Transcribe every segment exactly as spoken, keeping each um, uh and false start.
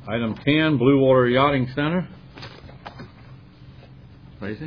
Item ten, Blue Water Yachting Center. Tracy?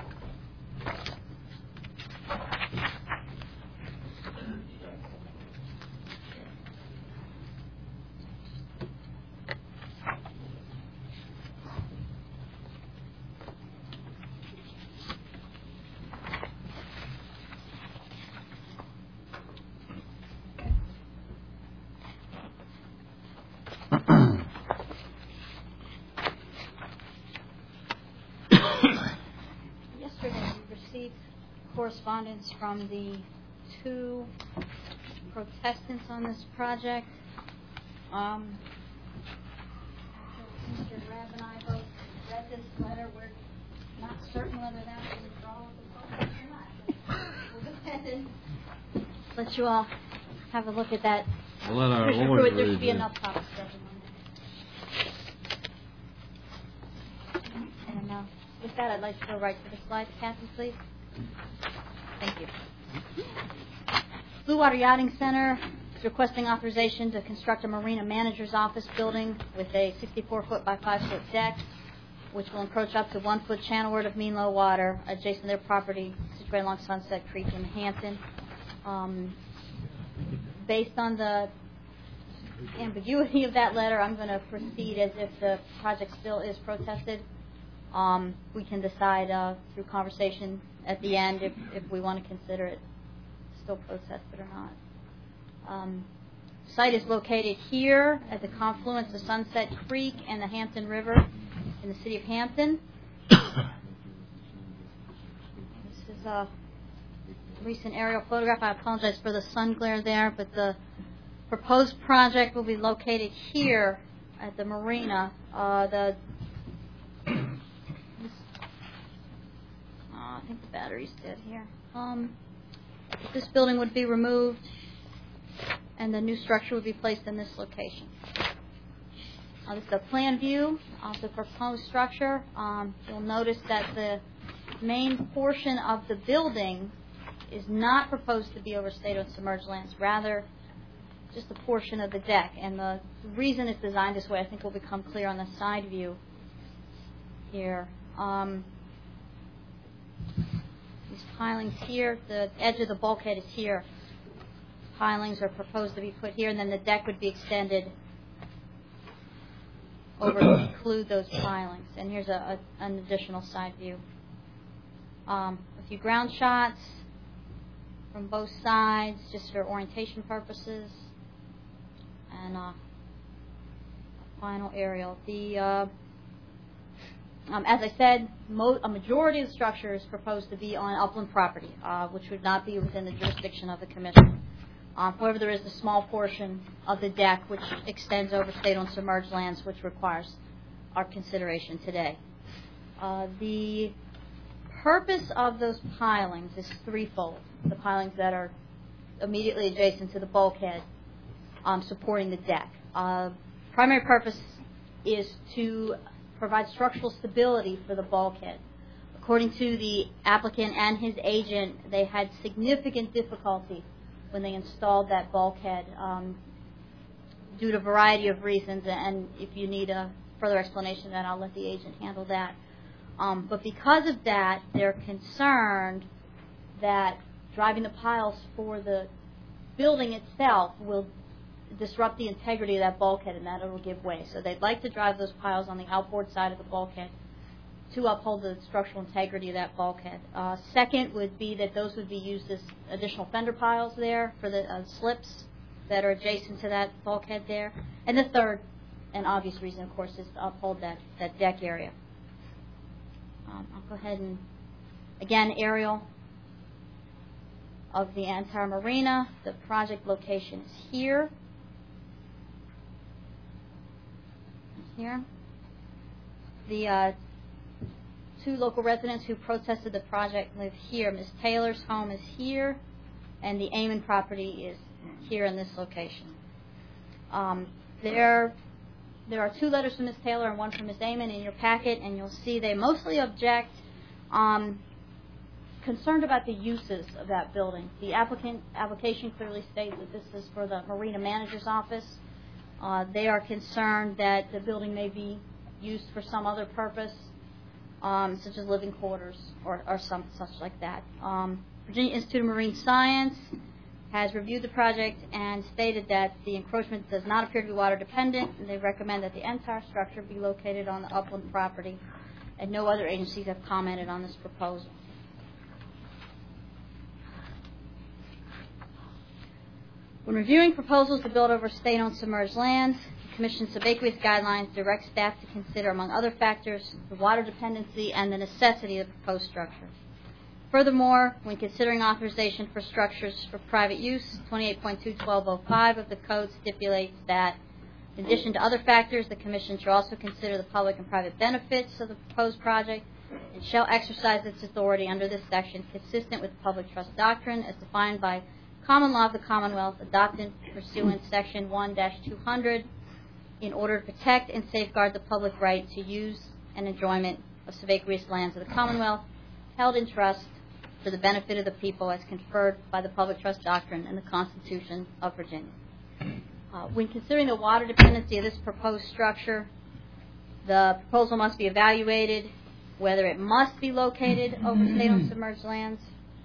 Correspondence from the two protestants on this project. Um, Mister Rabb and I both read this letter. We're not certain whether that was a withdrawal of the protest or not. We'll go ahead and let you all have a look at that. We'll let our Commissioner lawyers Pruitt, there read should be this. enough copies for everyone. And uh, with that, I'd like to go right to the slides. Kathy, please. Thank you. Blue Water Yachting Center is requesting authorization to construct a marina manager's office building with a sixty-four foot by five foot deck, which will encroach up to one foot channelward of mean low water adjacent to their property situated along Sunset Creek in Hampton. Um, based on the ambiguity of that letter, I'm going to proceed as if the project still is protested. Um, we can decide uh, through conversation at the end if, if we want to consider it still protested or not. Um, site is located here at the confluence of Sunset Creek and the Hampton River in the city of Hampton. This is a recent aerial photograph. I apologize for the sun glare there, but the proposed project will be located here at the marina. Uh, the I think the battery's dead here. Um, this building would be removed, and the new structure would be placed in this location. Uh, this is a plan view of the proposed structure. Um, you'll notice that the main portion of the building is not proposed to be over state-owned submerged lands, rather just a portion of the deck. And the reason it's designed this way, I think, will become clear on the side view here. Um, These pilings here, the edge of the bulkhead is here. Pilings are proposed to be put here, and then the deck would be extended over to include those pilings. And here's a, a, an additional side view. Um, a few ground shots from both sides, just for orientation purposes, and uh, a final aerial. The uh, Um, as I said, mo- a majority of the structure is proposed to be on upland property, uh, which would not be within the jurisdiction of the Commission. Um, however, there is a small portion of the deck which extends over state-owned submerged lands, which requires our consideration today. Uh, the purpose of those pilings is threefold. The pilings that are immediately adjacent to the bulkhead um, supporting the deck. Uh, primary purpose is to provide structural stability for the bulkhead. According to the applicant and his agent, they had significant difficulty when they installed that bulkhead um, due to a variety of reasons, and if you need a further explanation of that, I'll let the agent handle that. Um, but because of that, they're concerned that driving the piles for the building itself will disrupt the integrity of that bulkhead, and that it will give way. So they'd like to drive those piles on the outboard side of the bulkhead to uphold the structural integrity of that bulkhead. Uh, second would be that those would be used as additional fender piles there for the uh, slips that are adjacent to that bulkhead there. And the third, and obvious reason, of course, is to uphold that, that deck area. Um, I'll go ahead and, again, aerial of the entire marina. The project location is here. Here. The uh, two local residents who protested the project live here. Miz Taylor's home is here, and the Amon property is here in this location. Um, there, there are two letters from Miz Taylor and one from Miz Amon in your packet, and you'll see they mostly object, um, concerned about the uses of that building. The applicant application clearly states that this is for the marina manager's office. Uh, they are concerned that the building may be used for some other purpose, um, such as living quarters or, or some such like that. Um, Virginia Institute of Marine Science has reviewed the project and stated that the encroachment does not appear to be water dependent, and they recommend that the entire structure be located on the upland property, and no other agencies have commented on this proposal. When reviewing proposals to build over state-owned submerged lands, the Commission's subaqueous guidelines direct staff to consider, among other factors, the water dependency and the necessity of the proposed structure. Furthermore, when considering authorization for structures for private use, twenty-eight point two twelve oh five of the Code stipulates that, in addition to other factors, the Commission shall also consider the public and private benefits of the proposed project and shall exercise its authority under this section consistent with the public trust doctrine as defined by common law of the Commonwealth adopted pursuant Section one dash two hundred in order to protect and safeguard the public right to use and enjoyment of subaqueous lands of the Commonwealth held in trust for the benefit of the people as conferred by the public trust doctrine and the Constitution of Virginia. Uh, when considering the water dependency of this proposed structure, the proposal must be evaluated whether it must be located over state-owned submerged lands.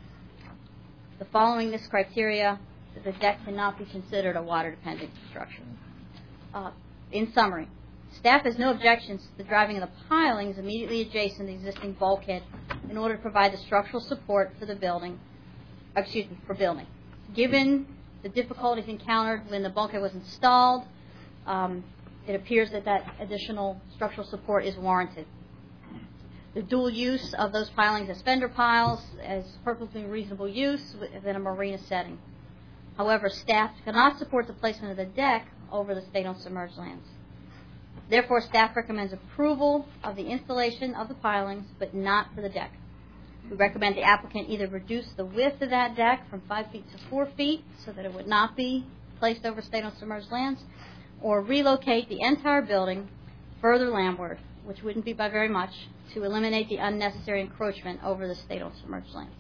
The following this criteria, the deck cannot be considered a water-dependent structure. Uh, in summary, staff has no objections to the driving of the pilings immediately adjacent to the existing bulkhead in order to provide the structural support for the building, excuse me, for building. Given the difficulties encountered when the bulkhead was installed, um, it appears that that additional structural support is warranted. The dual use of those pilings as fender piles is perfectly reasonable use within a marina setting. However, staff cannot support the placement of the deck over the state-owned submerged lands. Therefore, staff recommends approval of the installation of the pilings, but not for the deck. We recommend the applicant either reduce the width of that deck from five feet to four feet so that it would not be placed over state-owned submerged lands, or relocate the entire building further landward, which wouldn't be by very much, to eliminate the unnecessary encroachment over the state-owned submerged lands.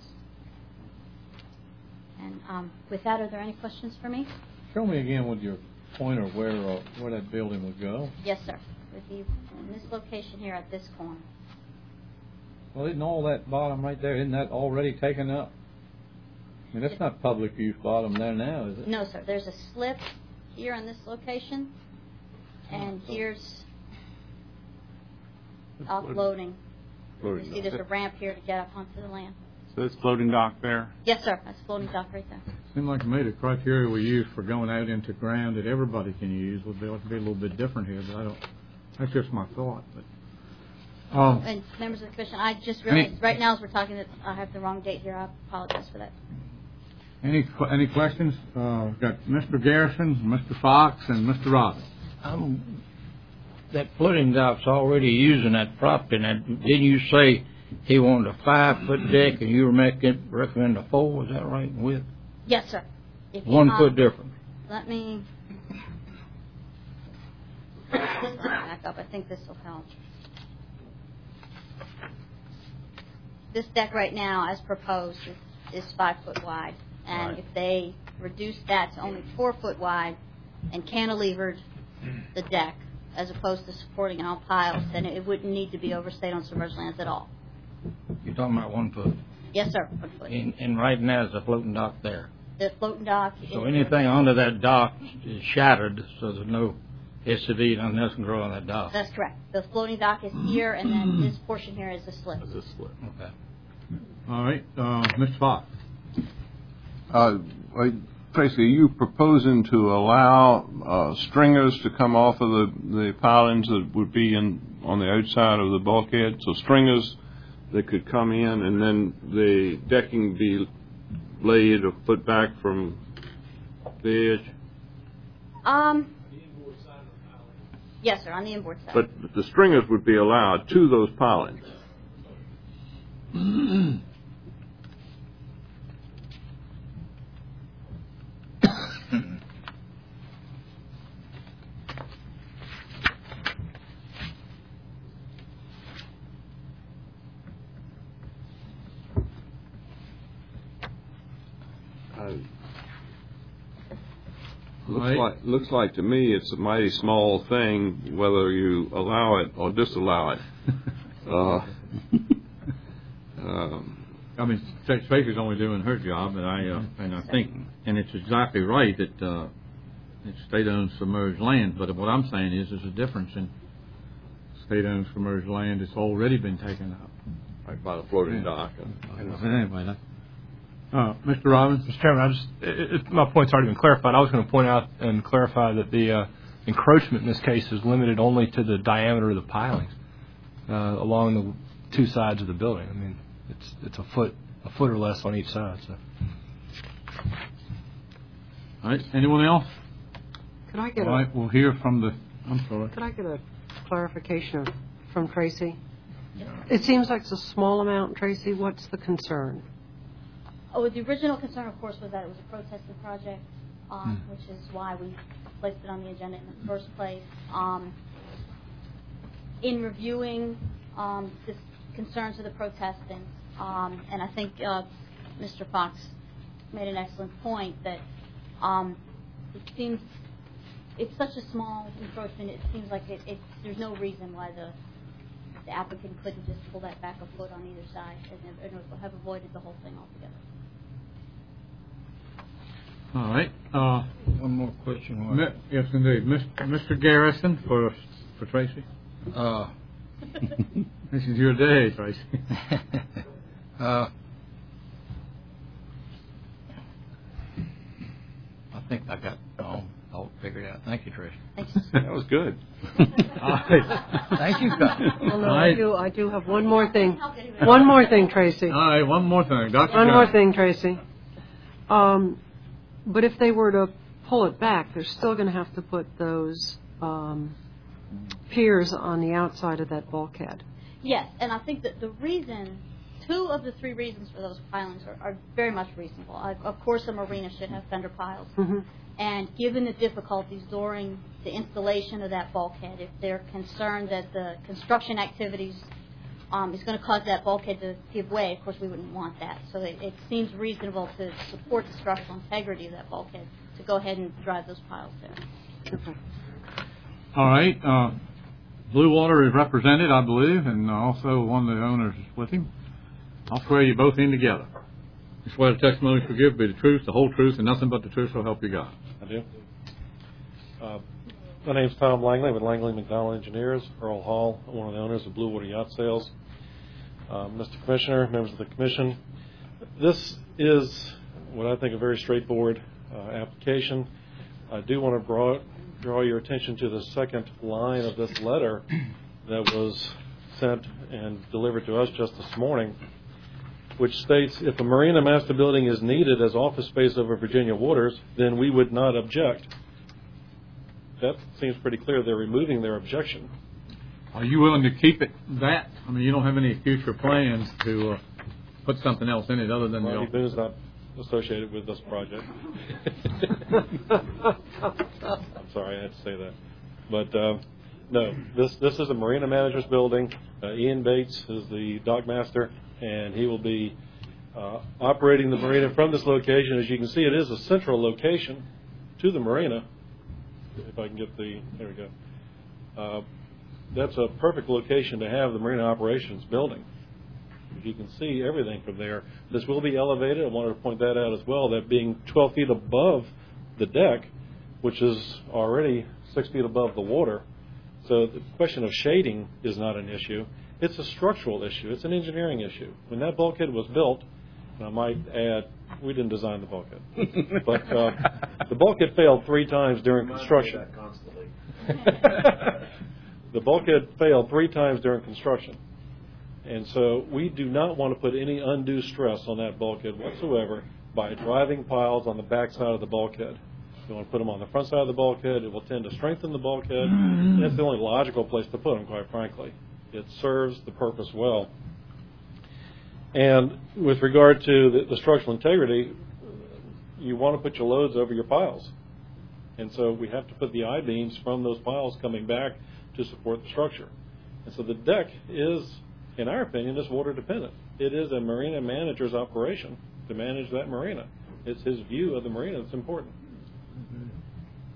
And um, with that, are there any questions for me? Show me again with your pointer where uh, where that building would go. Yes, sir. With you in this location here at this corner. Well, isn't all that bottom right there, isn't that already taken up? I mean, that's not public use bottom there now, is it? No, sir. There's a slip here in this location, and here's offloading. You see there's a ramp here to get up onto the land. So it's floating dock there? Yes, sir. That's floating dock right there. Seemed like to me the criteria we use for going out into ground that everybody can use would be, would be a little bit different here, but I don't. That's just my thought. But um, and members of the commission, I just realized any, right now as we're talking that I have the wrong date here. I apologize for that. Any any questions? Uh, we've got Mister Garrison, Mister Fox, and Mister Robbins. Um, that floating dock's already using that property. Now, didn't you say he wanted a five-foot deck and you were making recommend a four? Is that right? With yes, sir. If one you, foot um, difference. Let me back up. I think this will help. This deck right now, as proposed, is, is five foot wide, and right. if they reduce that to only four foot wide and cantilevered the deck as opposed to supporting it on piles, then it wouldn't need to be over state-owned submerged lands at all. You're talking about one foot. Yes, sir. One foot. And, and right now there's a floating dock there. The floating dock. So anything under that dock is shattered, so there's no S U V, nothing else can grow on that dock. That's correct. The floating dock is here, and then this portion here is the slip. That's a slip. Okay. All right, uh, Mister Fox. Uh, Tracy, are you proposing to allow uh, stringers to come off of the, the pilings that would be in on the outside of the bulkhead? So stringers that could come in, and then the decking be laid a foot back from the edge? Um. Yes, sir, on the inboard side. But the stringers would be allowed to those pilings. Looks Right. like looks like to me it's a mighty small thing whether you allow it or disallow it. uh, um, I mean, Tracy's only doing her job, and I uh, and I think, and it's exactly right that uh, it's state-owned submerged land. But what I'm saying is, there's a difference in state-owned submerged land that's already been taken up. right by the floating Yeah. dock. Anyway, that, uh, Mister Robbins. Mister Chairman, I just it, it, my point's already been clarified. I was going to point out and clarify that the uh, encroachment in this case is limited only to the diameter of the pilings uh, along the two sides of the building. I mean, it's it's a foot a foot or less on each side. So. All right. Anyone else? Could I get All a right. We'll hear from the. I'm sorry. Could I get a clarification from Tracy? It seems like it's a small amount, Tracy. What's the concern? Oh, the original concern, of course, was that it was a protested project, um, Hmm. which is why we placed it on the agenda in the first place. Um, in reviewing um, the concerns of the protestants, um, and I think uh, Mister Fox made an excellent point that um, it seems it's such a small encroachment. It seems like it, it, there's no reason why the the applicant couldn't just pull that back a foot on either side and, and have avoided the whole thing altogether. All right. Uh, One more question. Mi- yes, indeed. Mister Mister Garrison for for Tracy. Uh, This is your day, Tracy. uh, I think I got all, all figured out. Thank you, Trish. Thanks. That was good. All right. Thank you, Scott. Well, no, All I right. do. I do have one more thing. One more thing, Tracy. All right. One more thing, Doctor One more Jones. thing, Tracy. Um, but if they were to pull it back, they're still going to have to put those um, piers on the outside of that bulkhead. Yes, and I think that the reason, two of the three reasons for those pilings are, are very much reasonable. I, of course, a marina should have fender piles. Mm-hmm. And given the difficulties during the installation of that bulkhead, if they're concerned that the construction activities um, is going to cause that bulkhead to give way, of course we wouldn't want that. So it, it seems reasonable to support the structural integrity of that bulkhead to go ahead and drive those piles there. Okay. All right. Uh, Blue Water is represented, I believe, and also one of the owners is with him. I'll swear you both in together. You swear the testimony you give be the truth, the whole truth, and nothing but the truth, so help you God. I do. Uh, my name's Tom Langley with Langley McDonald Engineers, Earl Hall, one of the owners of Blue Water Yacht Sales. Uh, Mister Commissioner, members of the Commission, this is what I think a very straightforward uh, application. I do want to draw, draw your attention to the second line of this letter that was sent and delivered to us just this morning, which states, if a marina master building is needed as office space over Virginia waters, then we would not object. That seems pretty clear. They're removing their objection. Are you willing to keep it that? I mean, you don't have any future plans to uh, put something else in it other than Marty the... Boone's not associated with this project. I'm sorry, I had to say that. But uh, no, this this is a marina manager's building. Uh, Ian Bates is the dock master, and he will be uh, operating the marina from this location. As you can see, it is a central location to the marina. If I can get the, there we go. Uh, that's a perfect location to have the marina operations building. You can see everything from there. This will be elevated. I wanted to point that out as well, that being twelve feet above the deck, which is already six feet above the water. So the question of shading is not an issue. It's a structural issue. It's an engineering issue. When that bulkhead was built, and I might add, we didn't design the bulkhead, but uh, the bulkhead failed three times during construction. The bulkhead failed three times during construction. And so we do not want to put any undue stress on that bulkhead whatsoever by driving piles on the back side of the bulkhead. You want to put them on the front side of the bulkhead. It will tend to strengthen the bulkhead. And it's the only logical place to put them, quite frankly. It serves the purpose well. And with regard to the, the structural integrity, you want to put your loads over your piles. And so we have to put the I-beams from those piles coming back to support the structure. And so the deck is, in our opinion, is water dependent. It is a marina manager's operation to manage that marina. It's his view of the marina that's important.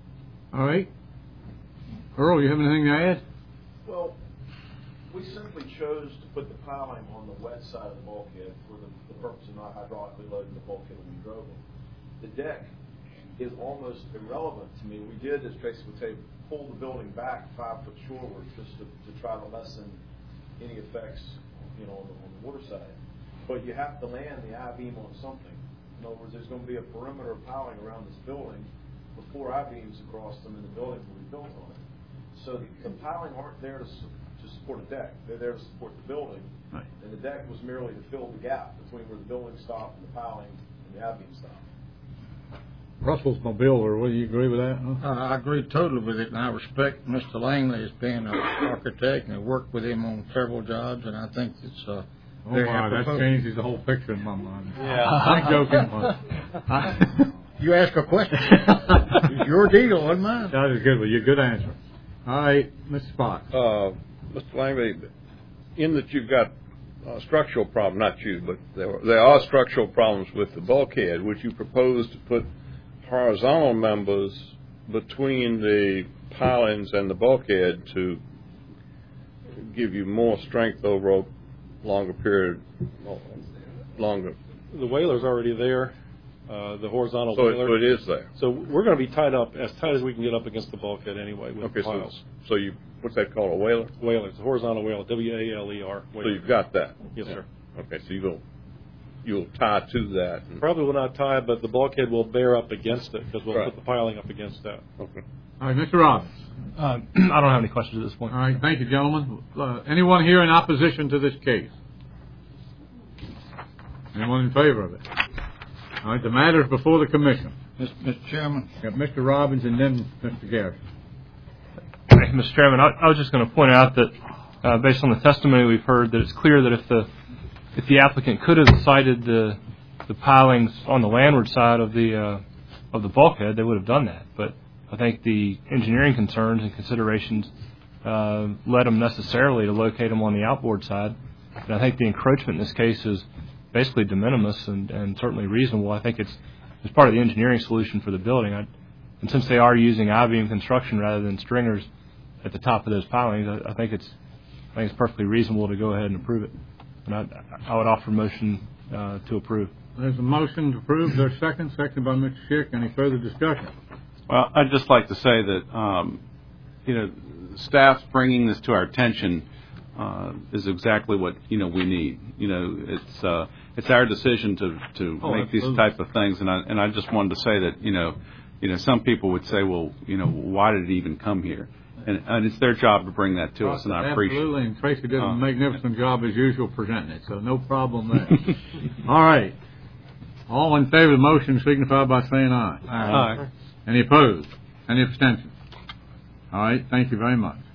All right. Earl, you have anything to add? Well, we simply chose to put the piling on the wet side of the bulkhead for the, the purpose of not hydraulically loading the bulkhead when we drove it. The deck is almost irrelevant to me. We did, as Tracy would say, pull the building back five foot shoreward just to, to try to lessen any effects, you know, on the, on the water side. But you have to land the I-beam on something. In other words, there's going to be a perimeter of piling around this building before I-beams across them, and the building will be built on it. So the piling aren't there to, su- to support a deck. They're there to support the building. Right. And the deck was merely to fill the gap between where the building stopped and the piling and the I-beam stopped. Russell's my builder. Will you agree with that? Huh? Uh, I agree totally with it, and I respect Mister Langley as being an architect, and I worked with him on several jobs, and I think it's uh, Oh very my, that apropos. changes the whole picture in my mind. Yeah. I'm joking. But You ask a question. It's your deal, wasn't mine. that is good. Well, you good answer. All right, Mister Spock. Uh, Mister Langley, in that you've got a structural problem, not you, but there, there are structural problems with the bulkhead. Would you propose to put horizontal members between the pilings and the bulkhead to give you more strength over a longer period, longer? The whaler's already there, uh, the horizontal So it, whaler. so it is there. So we're going to be tied up as tight as we can get up against the bulkhead anyway with Okay, so, piles. so you, what's that called, a whaler? Whaler, it's a horizontal whaler, W A L E R. So whaler. you've got that? Yes, sir. Okay, so you'll, you'll tie to that. And, Probably will not tie, but the bulkhead will bear up against it because we'll Right. put the piling up against that. okay. All right, Mister Robbins. Uh, I don't have any questions at this point. All right, thank you, gentlemen. Uh, anyone here in opposition to this case? Anyone in favor of it? All right, the matter is before the commission. Mister Chairman. Got Mister Robbins and then Mister Garrison. Thank you, Mister Chairman. I, I was just going to point out that, uh, based on the testimony we've heard, that it's clear that if the if the applicant could have sited the the pilings on the landward side of the uh, of the bulkhead, they would have done that. But I think the engineering concerns and considerations uh, led them necessarily to locate them on the outboard side. And I think the encroachment in this case is basically de minimis and, and certainly reasonable. I think it's it's part of the engineering solution for the building. I, and since they are using I-beam construction rather than stringers at the top of those pilings, I, I think it's I think it's perfectly reasonable to go ahead and approve it. And I, I would offer a motion uh, to approve. There's a motion to approve. There's second. Second by Mister Schick. Any further discussion? Well, I'd just like to say that, um, you know, staff bringing this to our attention uh, is exactly what, you know, we need. You know, it's uh, it's our decision to, to Oh, make these absolutely. type of things. And I, and I just wanted to say that, you know, you know, some people would say, well, you know, why did it even come here? And, and it's their job to bring that to us, and I appreciate it. Absolutely, and Tracy did a Uh, magnificent job as usual presenting it, so no problem there. All right. All in favor of the motion signify by saying aye. Aye. Any opposed? Any abstentions? All right, thank you very much.